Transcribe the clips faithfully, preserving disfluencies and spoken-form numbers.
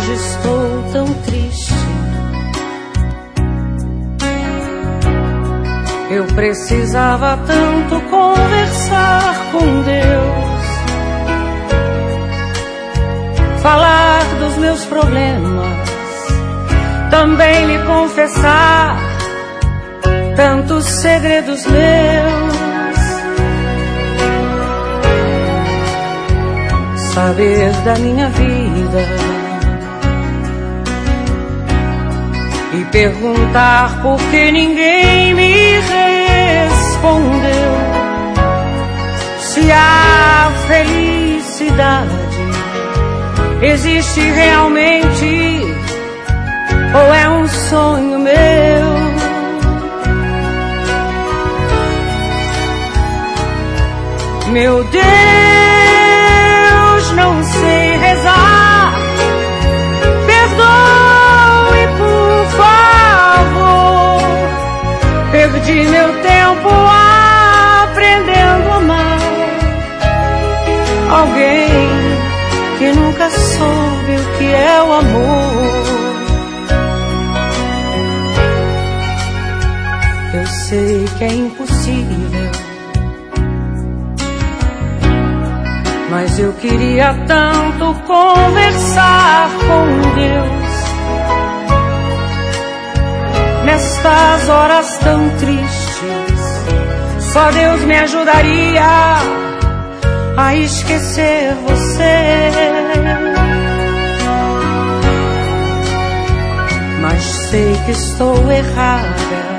hoje estou tão triste. Eu precisava tanto conversar com Deus, falar dos meus problemas, também lhe confessar tantos segredos meus. Saber da minha vida e perguntar por que ninguém me respondeu. Se a felicidade existe realmente ou é um sonho meu. Meu Deus, não sei rezar, perdoe por favor. Perdi meu tempo aprendendo a amar alguém que nunca soube o que é o amor. Eu sei que é impossível, mas eu queria tanto conversar com Deus nestas horas tão tristes. Só Deus me ajudaria a esquecer você. Mas sei que estou errada.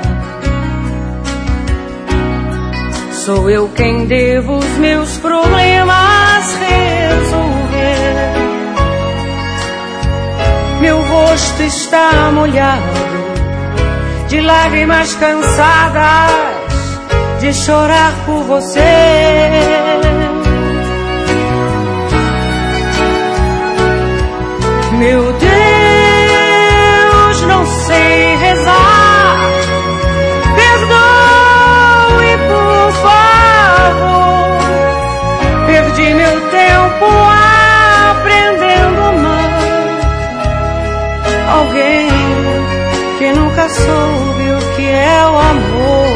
Sou eu quem devo os meus problemas resolver. Meu rosto está molhado de lágrimas cansadas de chorar por você. Meu Deus, não sei rezar, perdoe por favor. Perdi meu tempo aprendendo a amar alguém que nunca soube o que é o amor.